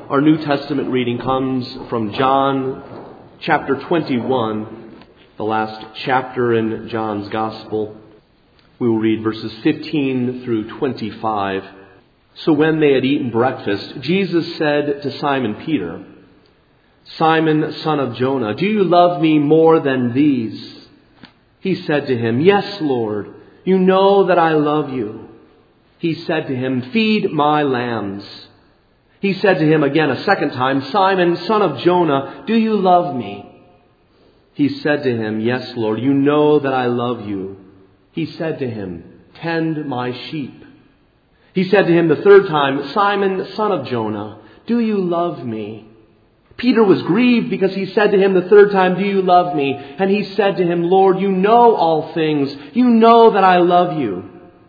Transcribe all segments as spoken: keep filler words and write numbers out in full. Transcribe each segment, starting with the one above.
Our New Testament reading comes from John chapter twenty-one, the last chapter in John's Gospel. We will read verses fifteen through twenty-five. So when they had eaten breakfast, Jesus said to Simon Peter, "Simon, son of Jonah, do you love me more than these?" He said to him, "Yes, Lord, you know that I love you." He said to him, "Feed my lambs." He said to him again a second time, "Simon, son of Jonah, do you love me?" He said to him, "Yes, Lord, you know that I love you." He said to him, "Tend my sheep." He said to him the third time, "Simon, son of Jonah, do you love me?" Peter was grieved because he said to him the third time, "Do you love me?" And he said to him, "Lord, you know all things. You know that I love you."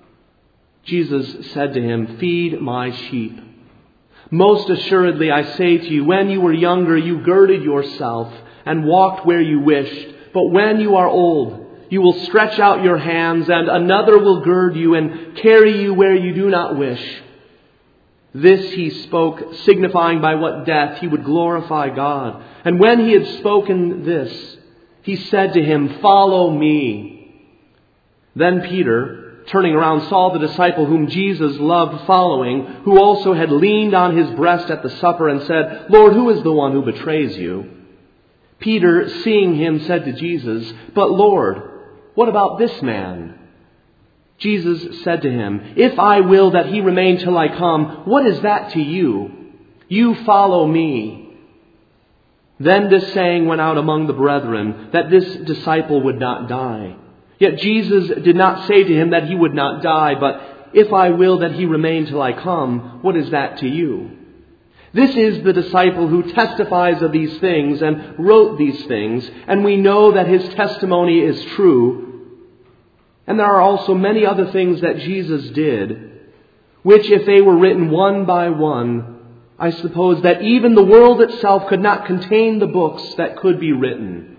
Jesus said to him, "Feed my sheep. Most assuredly, I say to you, when you were younger, you girded yourself and walked where you wished. But when you are old, you will stretch out your hands, and another will gird you and carry you where you do not wish." This he spoke, signifying by what death he would glorify God. And when he had spoken this, he said to him, "Follow me." Then Peter, turning around, saw the disciple whom Jesus loved following, who also had leaned on his breast at the supper, and said, "Lord, who is the one who betrays you?" Peter, seeing him, said to Jesus, "But Lord, what about this man?" Jesus said to him, "If I will that he remain till I come, what is that to you? You follow me." Then this saying went out among the brethren, that this disciple would not die. Yet Jesus did not say to him that he would not die, but, "If I will that he remain till I come, what is that to you?" This is the disciple who testifies of these things and wrote these things, and we know that his testimony is true. And there are also many other things that Jesus did, which if they were written one by one, I suppose that even the world itself could not contain the books that could be written.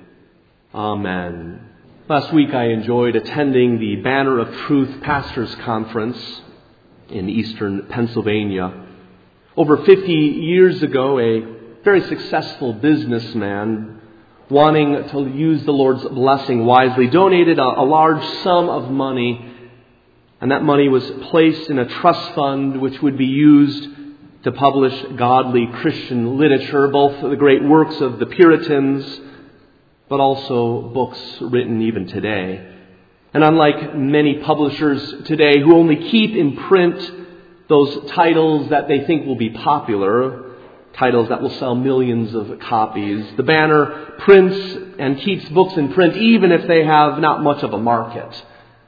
Amen. Last week I enjoyed attending the Banner of Truth Pastors Conference in eastern Pennsylvania. Over fifty years ago, a very successful businessman, wanting to use the Lord's blessing wisely, donated a, a large sum of money, and that money was placed in a trust fund which would be used to publish godly Christian literature, both the great works of the Puritans, but also books written even today. And unlike many publishers today who only keep in print those titles that they think will be popular, titles that will sell millions of copies, the Banner prints and keeps books in print even if they have not much of a market.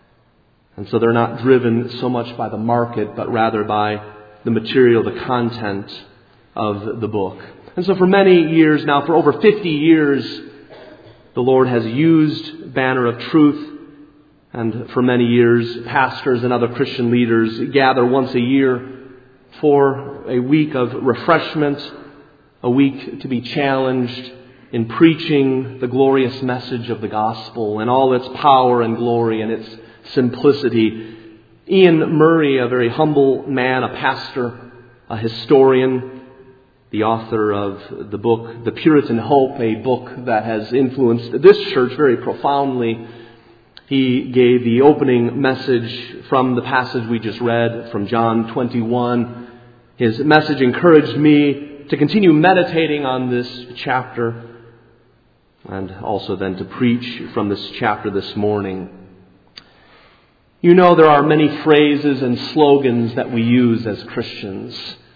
And so they're not driven so much by the market, but rather by the material, the content of the book. And so for many years now, for over fifty years, the Lord has used Banner of Truth, and for many years, pastors and other Christian leaders gather once a year for a week of refreshment, a week to be challenged in preaching the glorious message of the gospel and all its power and glory and its simplicity. Ian Murray, a very humble man, a pastor, a historian, the author of the book, The Puritan Hope, a book that has influenced this church very profoundly. He gave the opening message from the passage we just read from John twenty-one. His message encouraged me to continue meditating on this chapter and also then to preach from this chapter this morning. You know, there are many phrases and slogans that we use as Christians.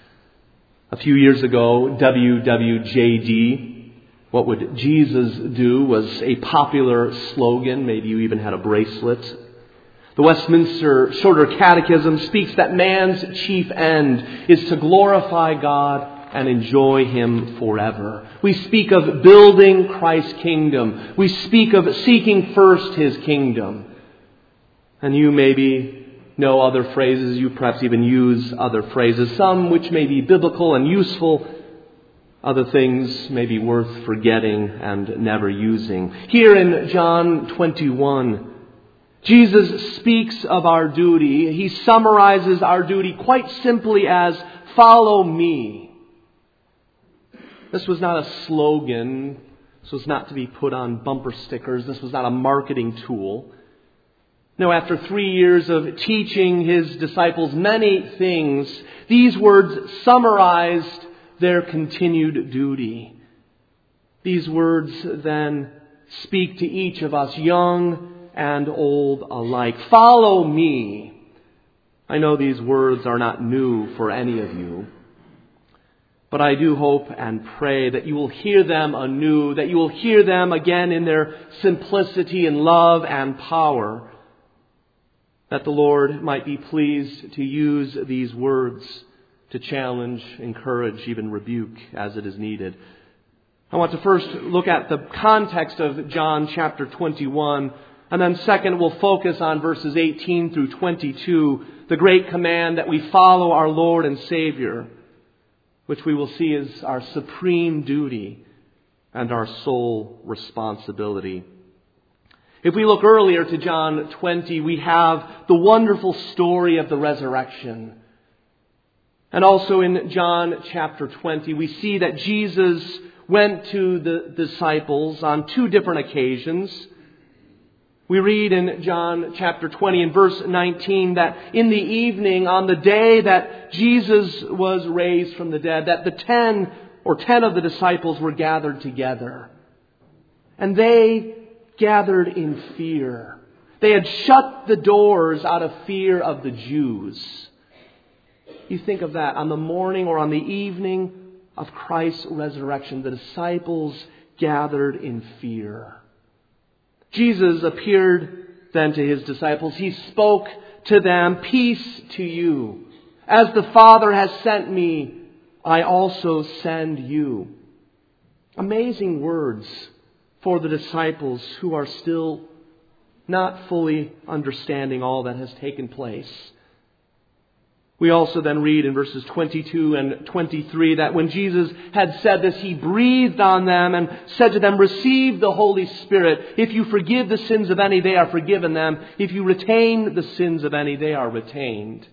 A few years ago, W W J D, what would Jesus do, was a popular slogan. Maybe you even had a bracelet. The Westminster Shorter Catechism speaks that man's chief end is to glorify God and enjoy Him forever. We speak of building Christ's kingdom. We speak of seeking first His kingdom. And you maybe know other phrases. You perhaps even use other phrases, some which may be biblical and useful. Other things may be worth forgetting and never using. Here in John twenty-one, Jesus speaks of our duty. He summarizes our duty quite simply as, "Follow me." This was not a slogan. This was not to be put on bumper stickers. This was not a marketing tool. No, after three years of teaching His disciples many things, these words summarized their continued duty. These words then speak to each of us, young and old alike. Follow me. I know these words are not new for any of you, but I do hope and pray that you will hear them anew, that you will hear them again in their simplicity and love and power, that the Lord might be pleased to use these words to challenge, encourage, even rebuke as it is needed. I want to first look at the context of John chapter twenty-one, and then second we'll focus on verses eighteen through twenty-two, the great command that we follow our Lord and Savior, which we will see is our supreme duty and our sole responsibility. If we look earlier to John twenty, we have the wonderful story of the resurrection. And also in John chapter twenty, we see that Jesus went to the disciples on two different occasions. We read in John chapter twenty and verse nineteen that in the evening, on the day that Jesus was raised from the dead, that the ten or ten of the disciples were gathered together. And they gathered in fear. They had shut the doors out of fear of the Jews. You think of that. On the morning or on the evening of Christ's resurrection, the disciples gathered in fear. Jesus appeared then to His disciples. He spoke to them, "Peace to you. As the Father has sent me, I also send you." Amazing words for the disciples who are still not fully understanding all that has taken place. We also then read in verses twenty-two and twenty-three that when Jesus had said this, He breathed on them and said to them, "Receive the Holy Spirit. If you forgive the sins of any, they are forgiven them. If you retain the sins of any, they are retained."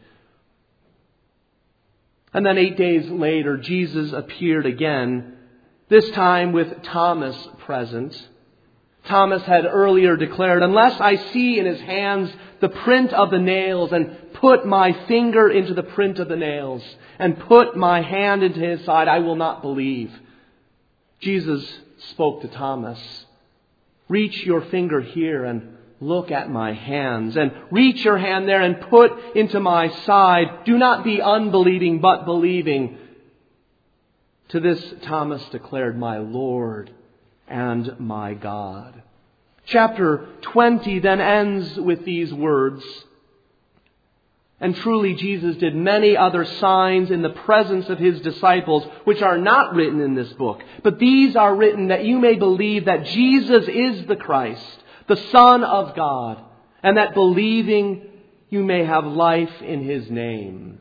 And then eight days later, Jesus appeared again, this time with Thomas present. Thomas had earlier declared, "Unless I see in his hands the print of the nails, and put my finger into the print of the nails, and put my hand into his side, I will not believe." Jesus spoke to Thomas, "Reach your finger here and look at my hands, and reach your hand there and put into my side. Do not be unbelieving, but believing." To this Thomas declared, "My Lord and my God." Chapter twenty then ends with these words. And truly Jesus did many other signs in the presence of His disciples, which are not written in this book. But these are written that you may believe that Jesus is the Christ, the Son of God, and that believing you may have life in His name.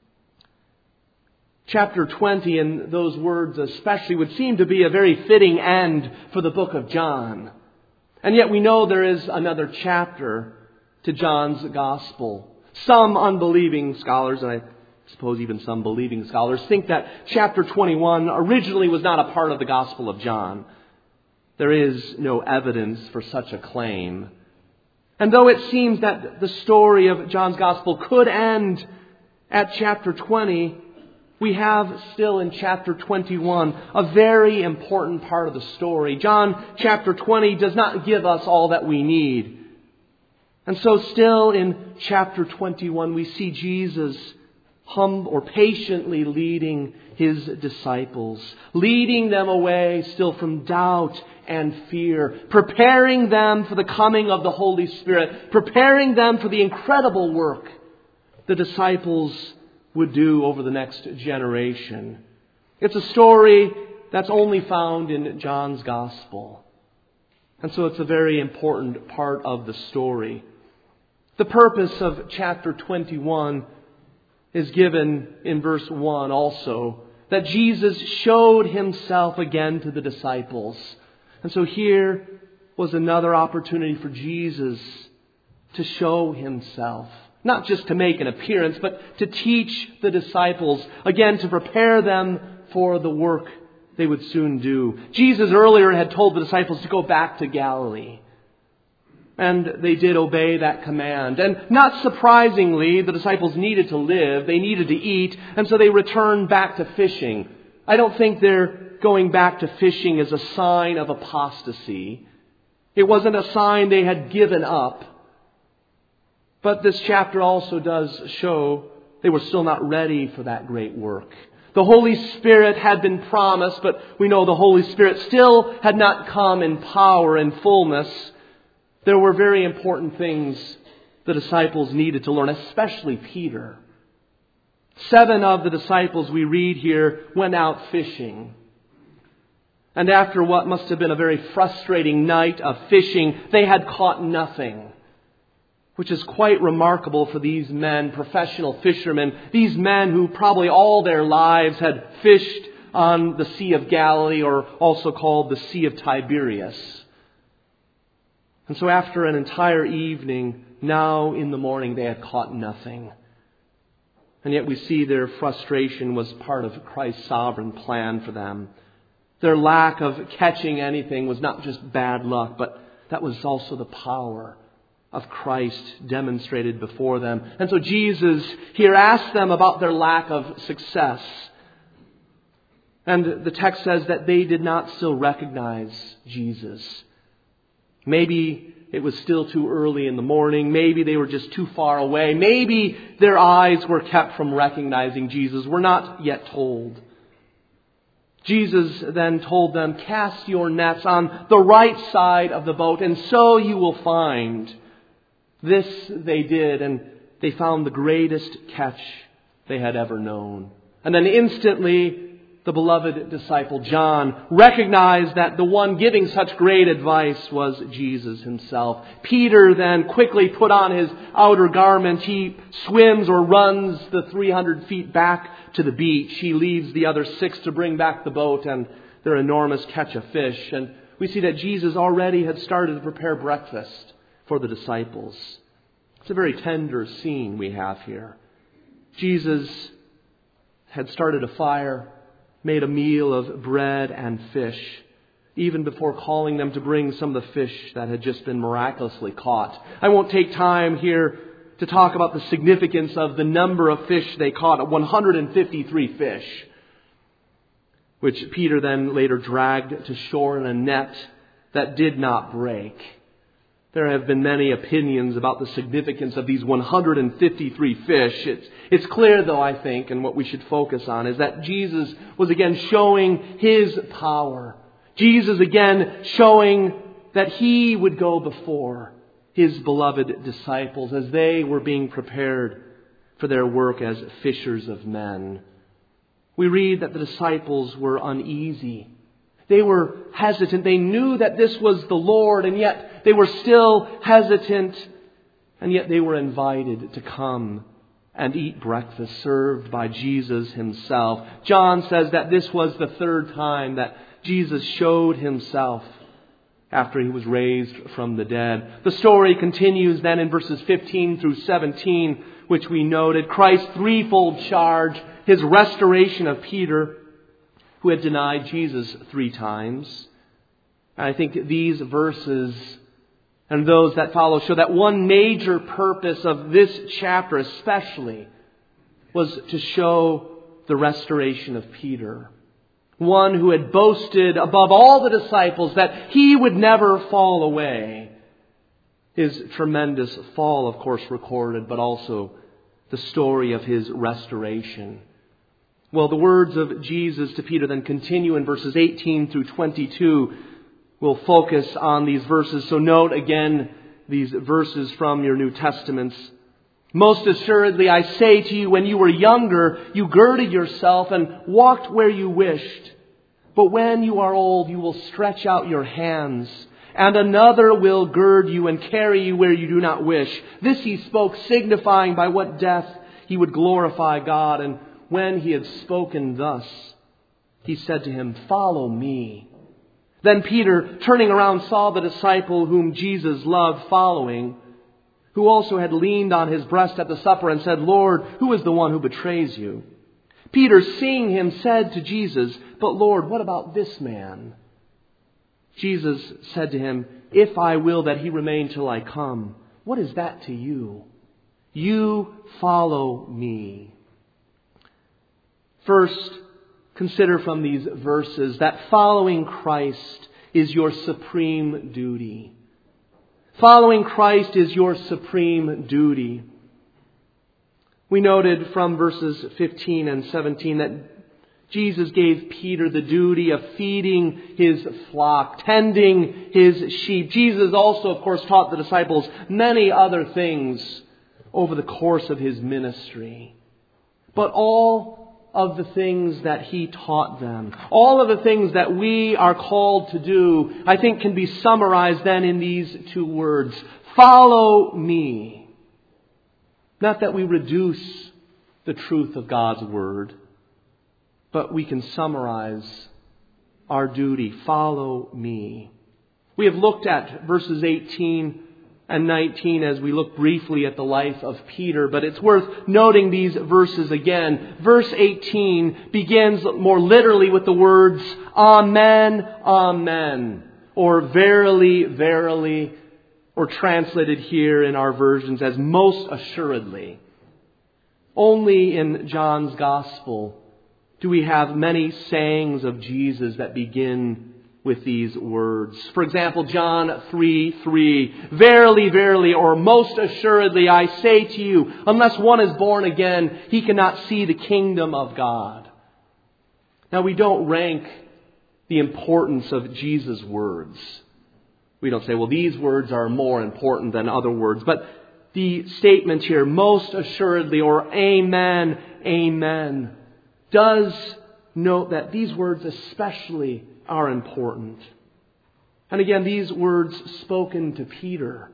Chapter twenty, and those words especially, would seem to be a very fitting end for the book of John. And yet we know there is another chapter to John's Gospel. Some unbelieving scholars, and I suppose even some believing scholars, think that chapter twenty-one originally was not a part of the Gospel of John. There is no evidence for such a claim. And though it seems that the story of John's Gospel could end at chapter twenty, we have still in chapter twenty-one a very important part of the story. John chapter twenty does not give us all that we need. And so still in chapter twenty-one we see Jesus hum or patiently leading His disciples, leading them away still from doubt and fear, preparing them for the coming of the Holy Spirit, preparing them for the incredible work the disciples would do over the next generation. It's a story that's only found in John's Gospel. And so it's a very important part of the story. The purpose of chapter twenty-one is given in verse one also, that Jesus showed Himself again to the disciples. And so here was another opportunity for Jesus to show Himself. Not just to make an appearance, but to teach the disciples, again to prepare them for the work they would soon do. Jesus earlier had told the disciples to go back to Galilee. And they did obey that command. And not surprisingly, the disciples needed to live. They needed to eat. And so they returned back to fishing. I don't think their going back to fishing is a sign of apostasy. It wasn't a sign they had given up. But this chapter also does show they were still not ready for that great work. The Holy Spirit had been promised, but we know the Holy Spirit still had not come in power and fullness. There were very important things the disciples needed to learn, especially Peter. Seven of the disciples we read here went out fishing. And after what must have been a very frustrating night of fishing, they had caught nothing. Which is quite remarkable for these men, professional fishermen. These men who probably all their lives had fished on the Sea of Galilee, or also called the Sea of Tiberias. And so after an entire evening, now in the morning they had caught nothing. And yet we see their frustration was part of Christ's sovereign plan for them. Their lack of catching anything was not just bad luck, but that was also the power of Christ demonstrated before them. And so Jesus here asks them about their lack of success. And the text says that they did not still recognize Jesus. Maybe it was still too early in the morning. Maybe they were just too far away. Maybe their eyes were kept from recognizing Jesus. We're not yet told. Jesus then told them, cast your nets on the right side of the boat, and so you will find. This they did, and they found the greatest catch they had ever known. And then instantly, the beloved disciple John recognized that the one giving such great advice was Jesus himself. Peter then quickly put on his outer garment. He swims or runs the three hundred feet back to the beach. He leaves the other six to bring back the boat and their enormous catch of fish. And we see that Jesus already had started to prepare breakfast for the disciples. It's a very tender scene we have here. Jesus had started a fire, made a meal of bread and fish, even before calling them to bring some of the fish that had just been miraculously caught. I won't take time here to talk about the significance of the number of fish they caught, one hundred fifty-three fish, which Peter then later dragged to shore in a net that did not break. There have been many opinions about the significance of these one hundred fifty-three fish. It's, it's clear, though, I think, and what we should focus on is that Jesus was again showing His power. Jesus again showing that He would go before His beloved disciples as they were being prepared for their work as fishers of men. We read that the disciples were uneasy. They were hesitant. They knew that this was the Lord, and yet they were still hesitant. And yet they were invited to come and eat breakfast served by Jesus Himself. John says that this was the third time that Jesus showed Himself after He was raised from the dead. The story continues then in verses fifteen through seventeen, which we noted. Christ's threefold charge, His restoration of Peter, who had denied Jesus three times. And I think these verses and those that follow show that one major purpose of this chapter especially was to show the restoration of Peter. One who had boasted above all the disciples that he would never fall away. His tremendous fall, of course, recorded, but also the story of his restoration. Well, the words of Jesus to Peter then continue in verses eighteen through twenty-two. We'll focus on these verses. So note again these verses from your New Testaments. Most assuredly, I say to you, when you were younger, you girded yourself and walked where you wished. But when you are old, you will stretch out your hands, and another will gird you and carry you where you do not wish. This He spoke, signifying by what death He would glorify God. And when He had spoken thus, He said to him, "Follow me." Then Peter, turning around, saw the disciple whom Jesus loved following, who also had leaned on his breast at the supper and said, "Lord, who is the one who betrays you?" Peter, seeing him, said to Jesus, "But Lord, what about this man?" Jesus said to him, "If I will that he remain till I come, what is that to you? You follow me." First, consider from these verses that following Christ is your supreme duty. Following Christ is your supreme duty. We noted from verses fifteen and seventeen that Jesus gave Peter the duty of feeding his flock, tending his sheep. Jesus also, of course, taught the disciples many other things over the course of his ministry. But all of the things that he taught them, all of the things that we are called to do, I think can be summarized then in these two words: follow me. Not that we reduce the truth of God's Word, but we can summarize our duty. Follow me. We have looked at verses eighteen and nineteen as we look briefly at the life of Peter, but it's worth noting these verses again. Verse eighteen begins more literally with the words, "Amen, amen," or "verily, verily," or translated here in our versions as "most assuredly." Only in John's Gospel do we have many sayings of Jesus that begin with these words. For example, John three three, "Verily, verily," or "most assuredly, I say to you, unless one is born again, he cannot see the kingdom of God." Now, we don't rank the importance of Jesus' words. We don't say, well, these words are more important than other words. But the statement here, "most assuredly," or "amen, amen," does note that these words especially are important. And again, these words spoken to Peter,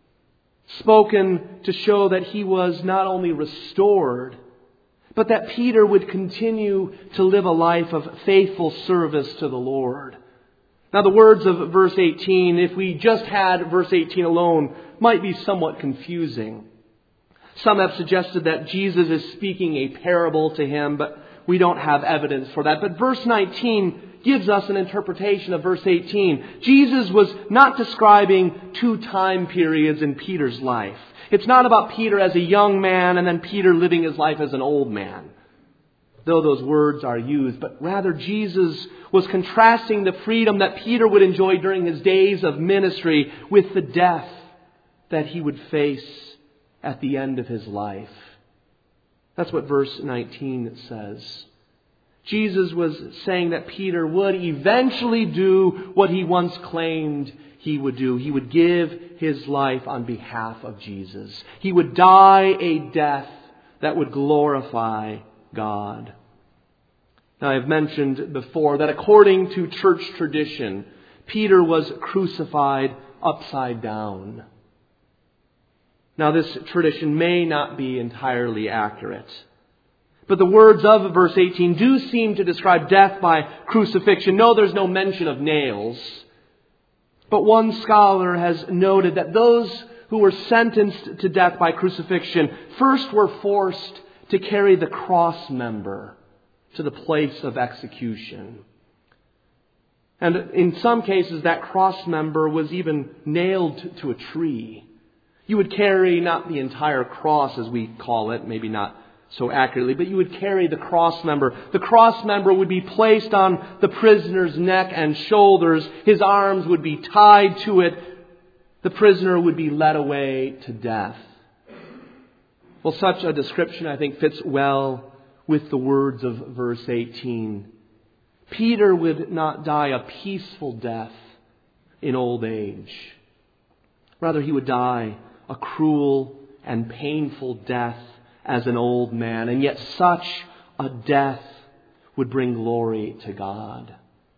spoken to show that he was not only restored, but that Peter would continue to live a life of faithful service to the Lord. Now, the words of verse eighteen, if we just had verse eighteen alone, might be somewhat confusing. Some have suggested that Jesus is speaking a parable to him, but we don't have evidence for that. But verse nineteen gives us an interpretation of verse eighteen. Jesus was not describing two time periods in Peter's life. It's not about Peter as a young man and then Peter living his life as an old man, though those words are used. But rather, Jesus was contrasting the freedom that Peter would enjoy during his days of ministry with the death that he would face at the end of his life. That's what verse nineteen says. Jesus was saying that Peter would eventually do what he once claimed he would do. He would give his life on behalf of Jesus. He would die a death that would glorify God. Now, I've mentioned before that according to church tradition, Peter was crucified upside down. Now, this tradition may not be entirely accurate, but the words of verse eighteen do seem to describe death by crucifixion. No, there's no mention of nails. But one scholar has noted that those who were sentenced to death by crucifixion first were forced to carry the cross member to the place of execution. And in some cases, that cross member was even nailed to a tree. You would carry not the entire cross, as we call it, maybe not so accurately, but you would carry the cross member. The cross member would be placed on the prisoner's neck and shoulders. His arms would be tied to it. The prisoner would be led away to death. Well, such a description, I think, fits well with the words of verse eighteen. Peter would not die a peaceful death in old age. Rather, he would die a cruel and painful death as an old man. And yet such a death would bring glory to God.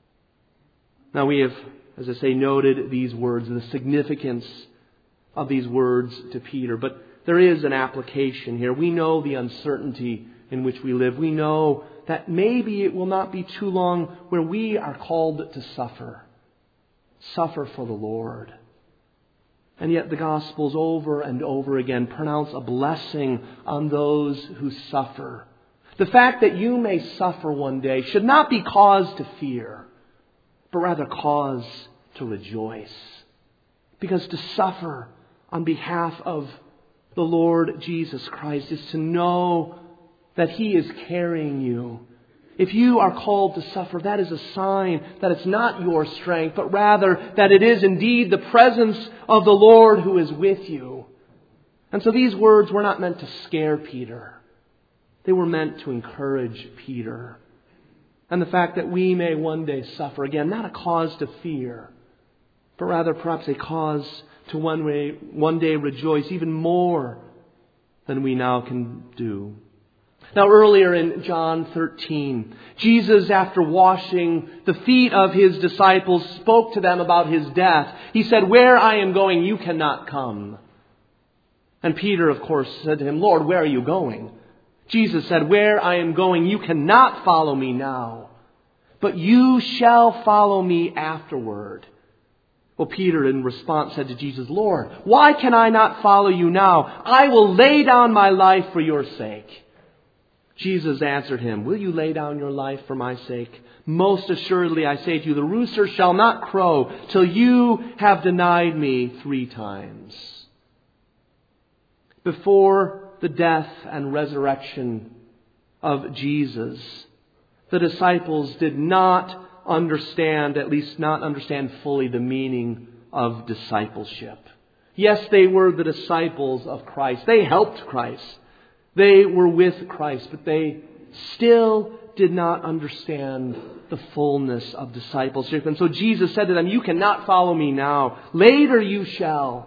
Now, we have, as I say, noted these words and the significance of these words to Peter. But there is an application here. We know the uncertainty in which we live. We know that maybe it will not be too long where we are called to suffer. Suffer for the Lord. And yet the Gospels over and over again pronounce a blessing on those who suffer. The fact that you may suffer one day should not be cause to fear, but rather cause to rejoice. Because to suffer on behalf of the Lord Jesus Christ is to know that He is carrying you. If you are called to suffer, that is a sign that it's not your strength, but rather that it is indeed the presence of the Lord who is with you. And so these words were not meant to scare Peter. They were meant to encourage Peter. And the fact that we may one day suffer, again, not a cause to fear, but rather perhaps a cause to one day, one day rejoice even more than we now can do. Now earlier in John thirteen, Jesus, after washing the feet of His disciples, spoke to them about His death. He said, "Where I am going, you cannot come." And Peter, of course, said to Him, "Lord, where are you going?" Jesus said, "Where I am going, you cannot follow me now, but you shall follow me afterward." Well, Peter in response said to Jesus, "Lord, why can I not follow you now? I will lay down my life for your sake." Jesus answered him, "Will you lay down your life for my sake? Most assuredly, I say to you, the rooster shall not crow till you have denied me three times." Before the death and resurrection of Jesus, the disciples did not understand, at least not understand fully, the meaning of discipleship. Yes, they were the disciples of Christ. They helped Christ. They were with Christ, but they still did not understand the fullness of discipleship. And so Jesus said to them, "You cannot follow me now. Later you shall."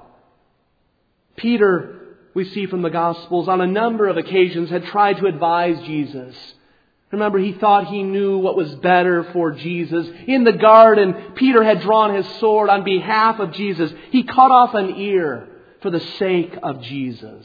Peter, we see from the Gospels, on a number of occasions had tried to advise Jesus. Remember, he thought he knew what was better for Jesus. In the garden, Peter had drawn his sword on behalf of Jesus. He cut off an ear for the sake of Jesus.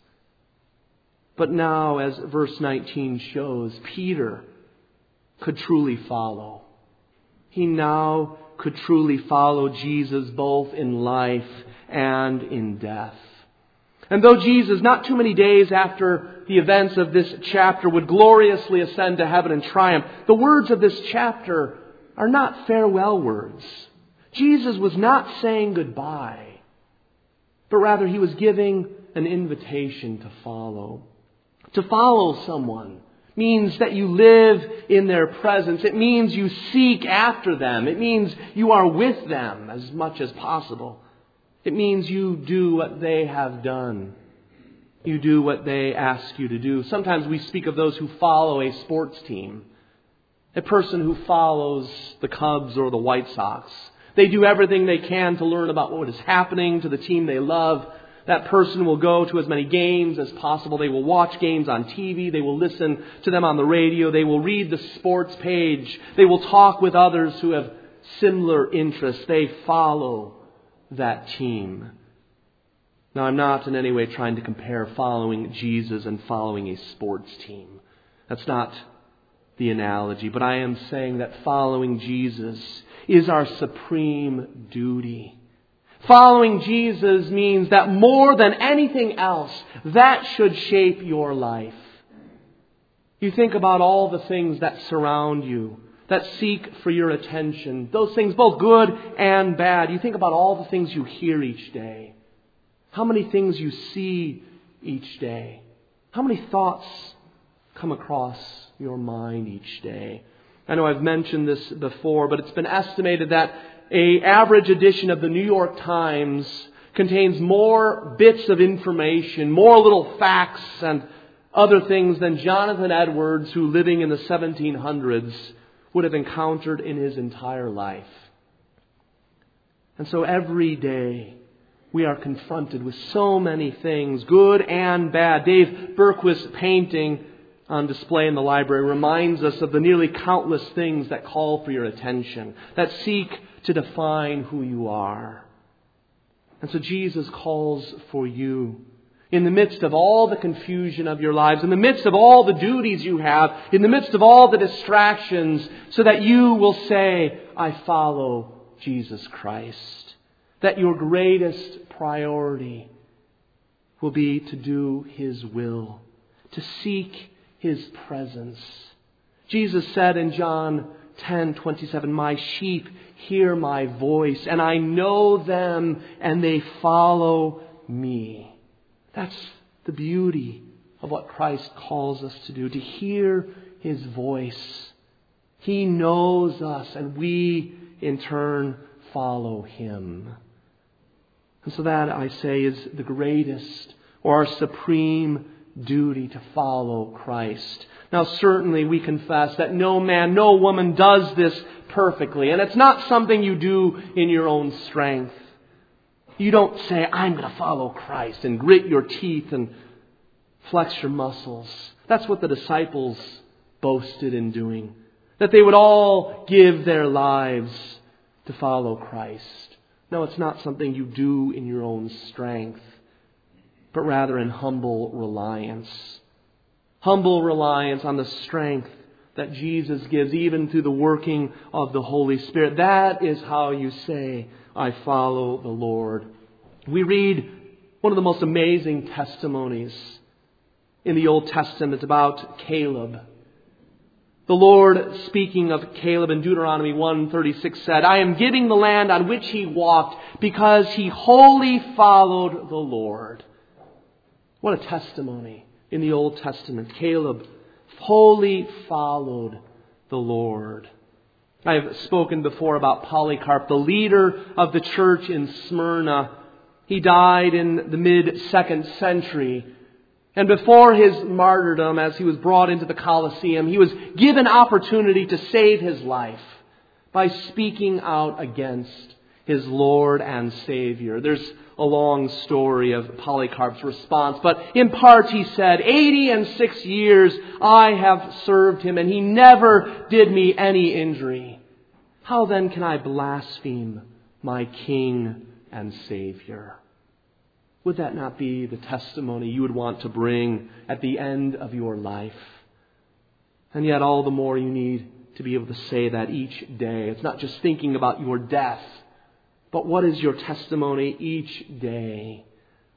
But now, as verse nineteen shows, Peter could truly follow. He now could truly follow Jesus both in life and in death. And though Jesus, not too many days after the events of this chapter, would gloriously ascend to heaven in triumph, the words of this chapter are not farewell words. Jesus was not saying goodbye, but rather He was giving an invitation to follow. To follow someone means that you live in their presence. It means you seek after them. It means you are with them as much as possible. It means you do what they have done. You do what they ask you to do. Sometimes we speak of those who follow a sports team. A person who follows the Cubs or the White Sox. They do everything they can to learn about what is happening to the team they love. That person will go to as many games as possible. They will watch games on T V. They will listen to them on the radio. They will read the sports page. They will talk with others who have similar interests. They follow that team. Now, I'm not in any way trying to compare following Jesus and following a sports team. That's not the analogy. But I am saying that following Jesus is our supreme duty. Following Jesus means that more than anything else, that should shape your life. You think about all the things that surround you, that seek for your attention. Those things, both good and bad. You think about all the things you hear each day. How many things you see each day. How many thoughts come across your mind each day. I know I've mentioned this before, but it's been estimated that an average edition of the New York Times contains more bits of information, more little facts and other things than Jonathan Edwards, who living in the seventeen hundreds, would have encountered in his entire life. And so every day we are confronted with so many things, good and bad. Dave Berquist's painting on display in the library reminds us of the nearly countless things that call for your attention, that seek to define who you are. And so Jesus calls for you in the midst of all the confusion of your lives, in the midst of all the duties you have, in the midst of all the distractions, so that you will say, I follow Jesus Christ. That your greatest priority will be to do His will, to seek His presence. Jesus said in John ten twenty-seven, "My sheep hear my voice, and I know them, and they follow me." That's the beauty of what Christ calls us to do, to hear His voice. He knows us, and we, in turn, follow Him. And so that, I say, is the greatest or our supreme duty, to follow Christ. Now, certainly we confess that no man, no woman does this perfectly. And it's not something you do in your own strength. You don't say, "I'm going to follow Christ," and grit your teeth and flex your muscles. That's what the disciples boasted in doing. That they would all give their lives to follow Christ. No, it's not something you do in your own strength, but rather in humble reliance. Humble reliance on the strength that Jesus gives, even through the working of the Holy Spirit. That is how you say, "I follow the Lord." We read one of the most amazing testimonies in the Old Testament about Caleb. The Lord, speaking of Caleb in Deuteronomy one thirty-six, said, "I am giving the land on which he walked because he wholly followed the Lord." What a testimony in the Old Testament. Caleb wholly followed the Lord. I have spoken before about Polycarp, the leader of the church in Smyrna. He died in the mid-second century. And before his martyrdom, as he was brought into the Colosseum, he was given opportunity to save his life by speaking out against his Lord and Savior. There's a long story of Polycarp's response, but in part he said, eighty and six years I have served him, and he never did me any injury. How then can I blaspheme my King and Savior?" Would that not be the testimony you would want to bring at the end of your life? And yet all the more you need to be able to say that each day. It's not just thinking about your death, but what is your testimony each day?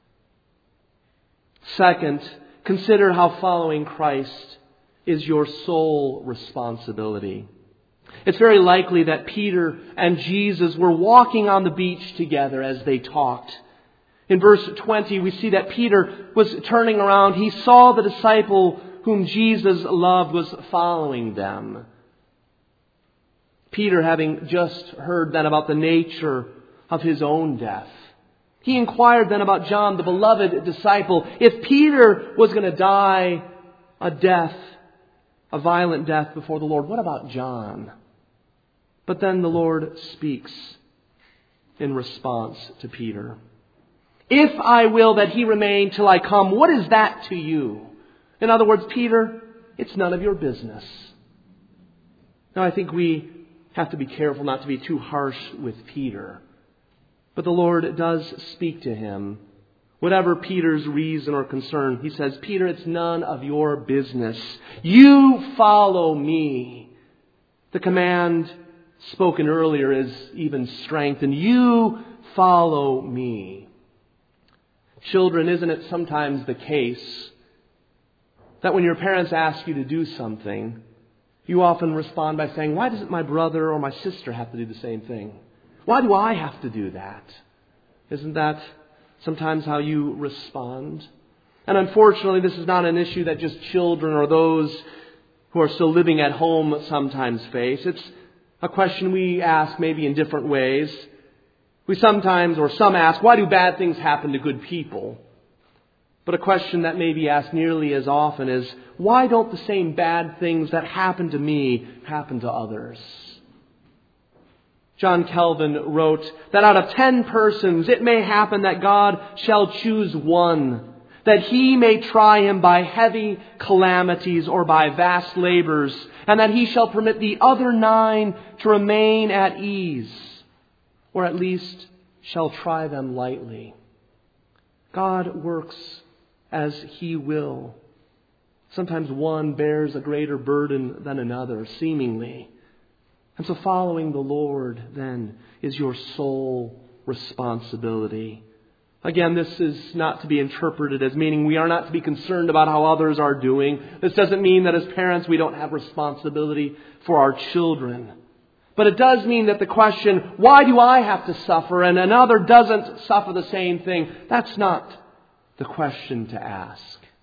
Second, consider how following Christ is your sole responsibility. It's very likely that Peter and Jesus were walking on the beach together as they talked. In verse twenty, we see that Peter was turning around. He saw the disciple whom Jesus loved was following them. Peter, having just heard then about the nature of his own death, he inquired then about John, the beloved disciple. If Peter was going to die a death, a violent death before the Lord, what about John? But then the Lord speaks in response to Peter. "If I will that he remain till I come, what is that to you?" In other words, Peter, it's none of your business. Now, I think we have to be careful not to be too harsh with Peter. But the Lord does speak to him. Whatever Peter's reason or concern, he says, "Peter, it's none of your business. You follow me." The command spoken earlier is even strengthened. You follow me. Children, isn't it sometimes the case that when your parents ask you to do something, you often respond by saying, "Why doesn't my brother or my sister have to do the same thing? Why do I have to do that?" Isn't that sometimes how you respond? And unfortunately, this is not an issue that just children or those who are still living at home sometimes face. It's a question we ask maybe in different ways. We sometimes, or some ask, why do bad things happen to good people? But a question that may be asked nearly as often is, why don't the same bad things that happen to me happen to others? John Calvin wrote that out of ten persons, it may happen that God shall choose one, that he may try him by heavy calamities or by vast labors, and that he shall permit the other nine to remain at ease, or at least shall try them lightly. God works as he will. Sometimes one bears a greater burden than another, seemingly. And so following the Lord, then, is your sole responsibility. Again, this is not to be interpreted as meaning we are not to be concerned about how others are doing. This doesn't mean that as parents we don't have responsibility for our children. But it does mean that the question, why do I have to suffer and another doesn't suffer the same thing? That's not the question to ask.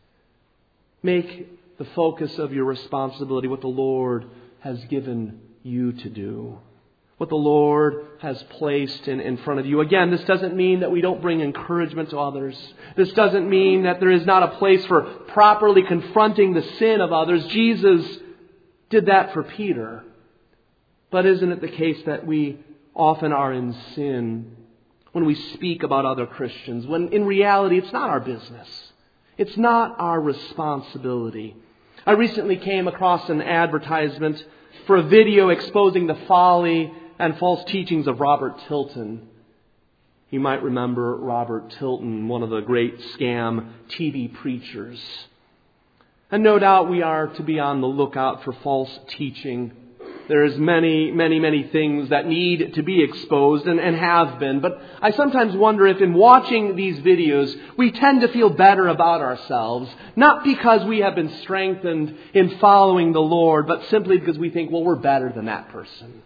Make the focus of your responsibility what the Lord has given you to do. What the Lord has placed in, in front of you. Again, this doesn't mean that we don't bring encouragement to others. This doesn't mean that there is not a place for properly confronting the sin of others. Jesus did that for Peter. But isn't it the case that we often are in sin when we speak about other Christians, when in reality it's not our business. It's not our responsibility. I recently came across an advertisement for a video exposing the folly and false teachings of Robert Tilton. You might remember Robert Tilton, one of the great scam T V preachers. And no doubt we are to be on the lookout for false teaching. There's many, many, many things that need to be exposed and, and have been. But I sometimes wonder if in watching these videos, we tend to feel better about ourselves. Not because we have been strengthened in following the Lord, but simply because we think, well, we're better than that person.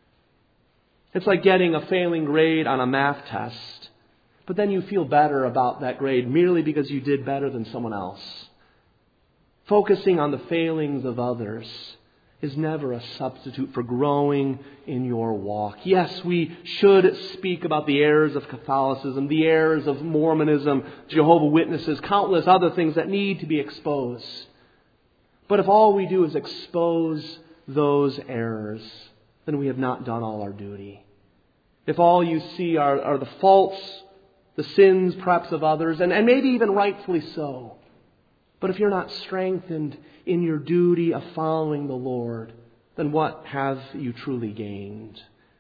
It's like getting a failing grade on a math test. But then you feel better about that grade merely because you did better than someone else. Focusing on the failings of others is never a substitute for growing in your walk. Yes, we should speak about the errors of Catholicism, the errors of Mormonism, Jehovah's Witnesses, countless other things that need to be exposed. But if all we do is expose those errors, then we have not done all our duty. If all you see are, are the faults, the sins perhaps of others, and, and maybe even rightfully so, but if you're not strengthened in your duty of following the Lord, then what have you truly gained?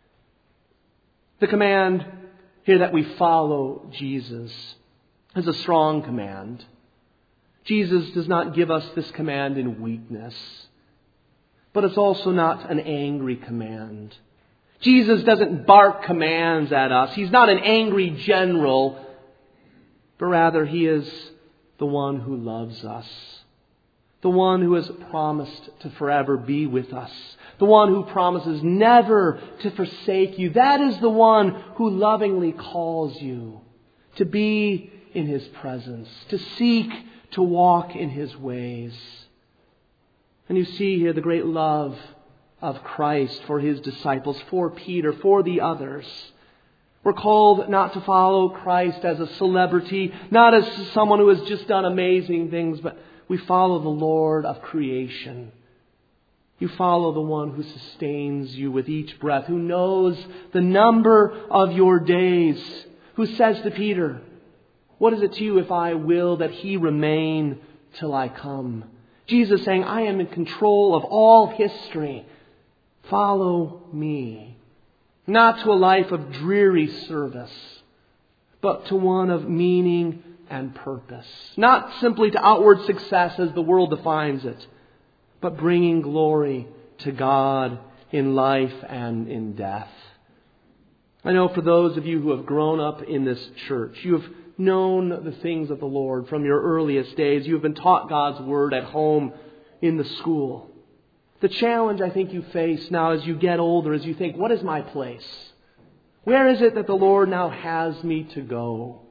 The command here that we follow Jesus is a strong command. Jesus does not give us this command in weakness, but it's also not an angry command. Jesus doesn't bark commands at us. He's not an angry general, but rather He is the one who loves us. The one who has promised to forever be with us. The one who promises never to forsake you. That is the one who lovingly calls you to be in His presence, to seek to walk in His ways. And you see here the great love of Christ for His disciples, for Peter, for the others. We're called not to follow Christ as a celebrity, not as someone who has just done amazing things, but we follow the Lord of creation. You follow the one who sustains you with each breath, who knows the number of your days, who says to Peter, "What is it to you if I will that he remain till I come?" Jesus saying, "I am in control of all history. Follow me." Not to a life of dreary service, but to one of meaning and purpose. Not simply to outward success as the world defines it, but bringing glory to God in life and in death. I know for those of you who have grown up in this church, you have known the things of the Lord from your earliest days. You have been taught God's Word at home, in the school. The challenge I think you face now as you get older is you think, what is my place? Where is it that the Lord now has me to go?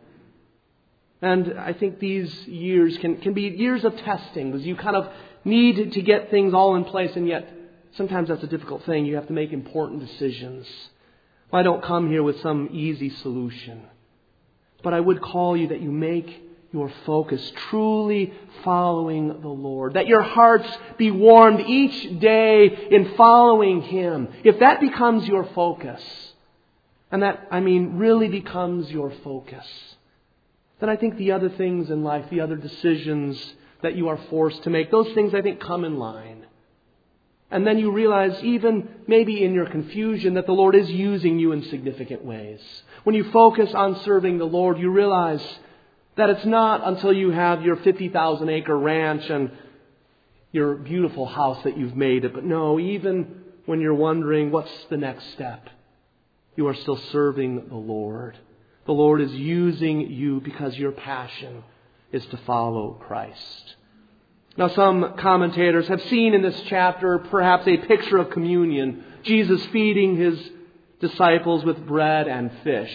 And I think these years can, can be years of testing, because you kind of need to get things all in place, and yet sometimes that's a difficult thing. You have to make important decisions. I don't come here with some easy solution, but I would call you that you make your focus truly following the Lord. That your hearts be warmed each day in following Him. If that becomes your focus, and that, I mean, really becomes your focus, then I think the other things in life, the other decisions that you are forced to make, those things I think come in line. And then you realize, even maybe in your confusion, that the Lord is using you in significant ways. When you focus on serving the Lord, you realize that it's not until you have your fifty thousand acre ranch and your beautiful house that you've made it. But no, even when you're wondering what's the next step, you are still serving the Lord. The Lord is using you because your passion is to follow Christ. Now, some commentators have seen in this chapter perhaps a picture of communion. Jesus feeding His disciples with bread and fish.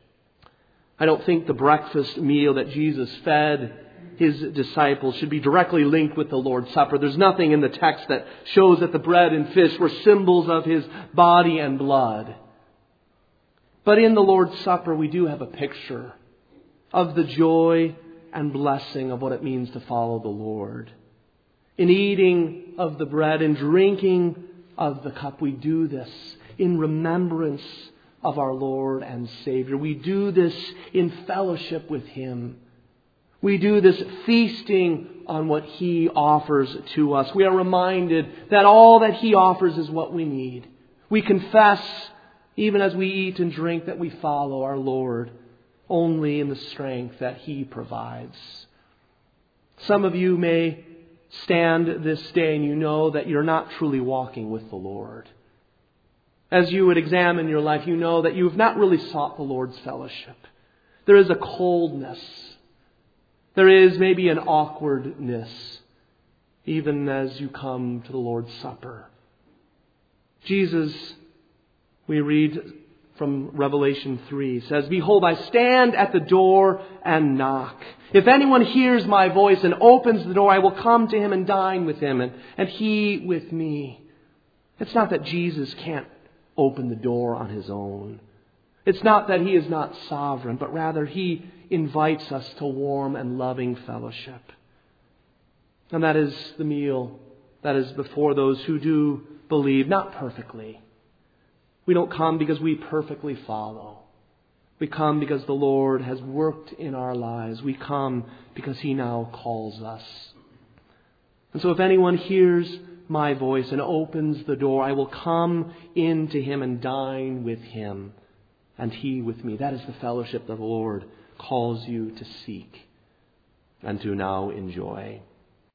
I don't think the breakfast meal that Jesus fed His disciples should be directly linked with the Lord's Supper. There's nothing in the text that shows that the bread and fish were symbols of His body and blood. But in the Lord's Supper, we do have a picture of the joy and blessing of what it means to follow the Lord. In eating of the bread and drinking of the cup, we do this in remembrance of our Lord and Savior. We do this in fellowship with Him. We do this feasting on what He offers to us. We are reminded that all that He offers is what we need. We confess, even as we eat and drink, that we follow our Lord only in the strength that He provides. Some of you may stand this day and you know that you're not truly walking with the Lord. As you would examine your life, you know that you have not really sought the Lord's fellowship. There is a coldness. There is maybe an awkwardness, even as you come to the Lord's Supper. Jesus, we read from Revelation three, says, "Behold, I stand at the door and knock. If anyone hears my voice and opens the door, I will come to him and dine with him, and, and he with me." It's not that Jesus can't open the door on His own. It's not that He is not sovereign, but rather He invites us to warm and loving fellowship. And that is the meal that is before those who do believe, not perfectly. We don't come because we perfectly follow. We come because the Lord has worked in our lives. We come because He now calls us. And so if anyone hears my voice and opens the door, I will come in to him and dine with him, and he with me. That is the fellowship that the Lord calls you to seek and to now enjoy.